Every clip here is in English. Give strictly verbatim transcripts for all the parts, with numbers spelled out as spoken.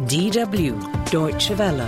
D W Deutsche Welle.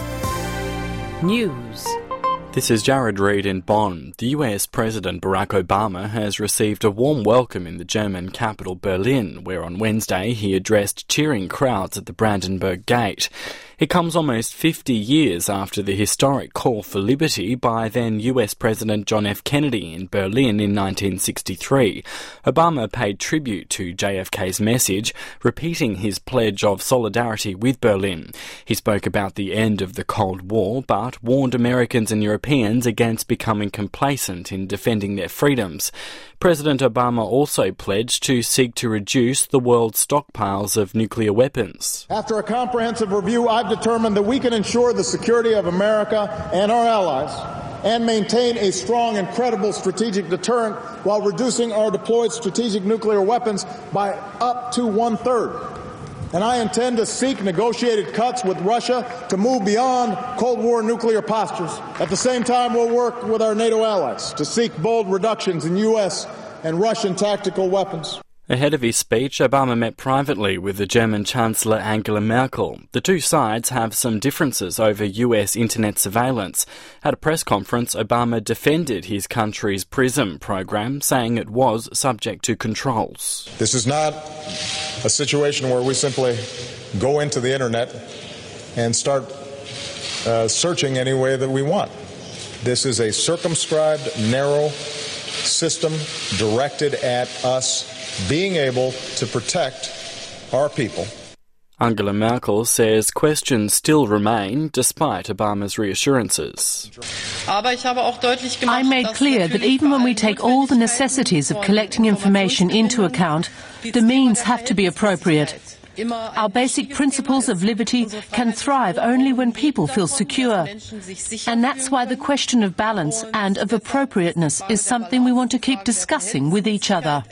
News. This is Jared Reid in Bonn. The U S President Barack Obama has received a warm welcome in the German capital Berlin, where on Wednesday he addressed cheering crowds at the Brandenburg Gate. It comes almost fifty years after the historic call for liberty by then U S President John F. Kennedy in Berlin in nineteen sixty-three. Obama paid tribute to J F K's message, repeating his pledge of solidarity with Berlin. He spoke about the end of the Cold War, but warned Americans and Europeans against becoming complacent in defending their freedoms. President Obama also pledged to seek to reduce the world's stockpiles of nuclear weapons. After a comprehensive review, I've determined that we can ensure the security of America and our allies and maintain a strong and credible strategic deterrent while reducing our deployed strategic nuclear weapons by up to one-third. And I intend to seek negotiated cuts with Russia to move beyond Cold War nuclear postures. At the same time, we'll work with our NATO allies to seek bold reductions in U S and Russian tactical weapons. Ahead of his speech, Obama met privately with the German Chancellor Angela Merkel. The two sides have some differences over U S internet surveillance. At a press conference, Obama defended his country's PRISM program, saying it was subject to controls. This is not a situation where we simply go into the internet and start uh, searching any way that we want. This is a circumscribed, narrow system directed at us being able to protect our people. Angela Merkel says questions still remain despite Obama's reassurances. I made clear that even when we take all the necessities of collecting information into account, the means have to be appropriate. Our basic principles of liberty can thrive only when people feel secure. And that's why the question of balance and of appropriateness is something we want to keep discussing with each other.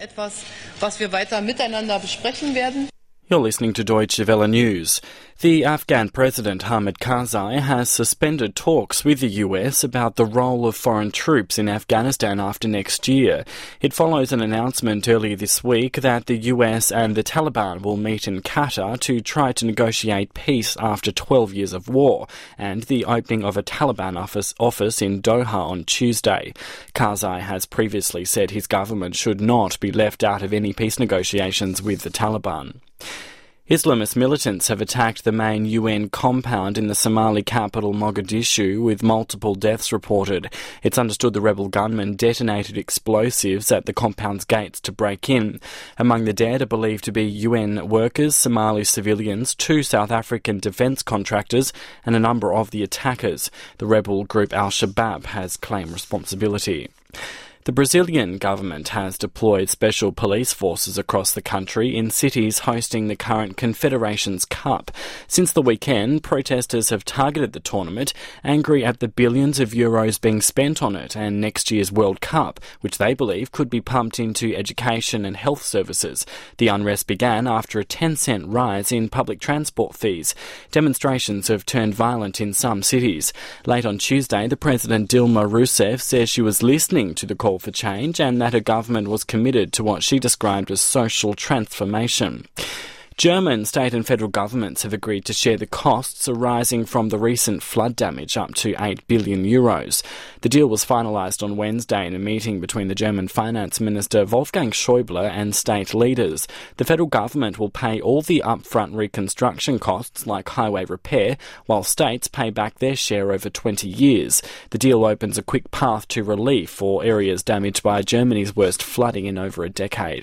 You're listening to Deutsche Welle News. The Afghan President Hamid Karzai has suspended talks with the U S about the role of foreign troops in Afghanistan after next year. It follows an announcement earlier this week that the U S and the Taliban will meet in Qatar to try to negotiate peace after twelve years of war, and the opening of a Taliban office, office in Doha on Tuesday. Karzai has previously said his government should not be left out of any peace negotiations with the Taliban. Islamist militants have attacked the main U N compound in the Somali capital Mogadishu, with multiple deaths reported. It's understood the rebel gunmen detonated explosives at the compound's gates to break in. Among the dead are believed to be U N workers, Somali civilians, two South African defence contractors, and a number of the attackers. The rebel group Al-Shabaab has claimed responsibility. The Brazilian government has deployed special police forces across the country in cities hosting the current Confederations Cup. Since the weekend, protesters have targeted the tournament, angry at the billions of euros being spent on it and next year's World Cup, which they believe could be pumped into education and health services. The unrest began after a ten cent rise in public transport fees. Demonstrations have turned violent in some cities. Late on Tuesday, the President Dilma Rousseff says she was listening to the call for change and that her government was committed to what she described as social transformation. German state and federal governments have agreed to share the costs arising from the recent flood damage, up to eight billion euros. The deal was finalised on Wednesday in a meeting between the German Finance Minister Wolfgang Schäuble and state leaders. The federal government will pay all the upfront reconstruction costs, like highway repair, while states pay back their share over twenty years. The deal opens a quick path to relief for areas damaged by Germany's worst flooding in over a decade.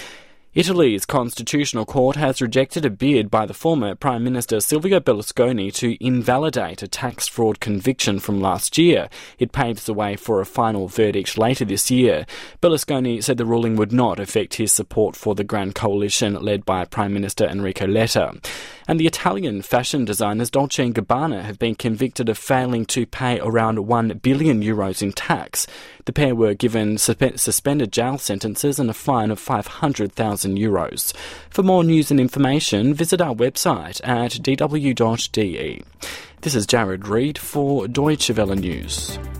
Italy's constitutional court has rejected a bid by the former Prime Minister Silvio Berlusconi to invalidate a tax fraud conviction from last year. It paves the way for a final verdict later this year. Berlusconi said the ruling would not affect his support for the Grand Coalition led by Prime Minister Enrico Letta. And the Italian fashion designers Dolce and Gabbana have been convicted of failing to pay around one billion euros in tax. The pair were given suspe- suspended jail sentences and a fine of five hundred thousand euros. For more news and information, visit our website at d w dot d e. This is Jared Reid for Deutsche Welle News.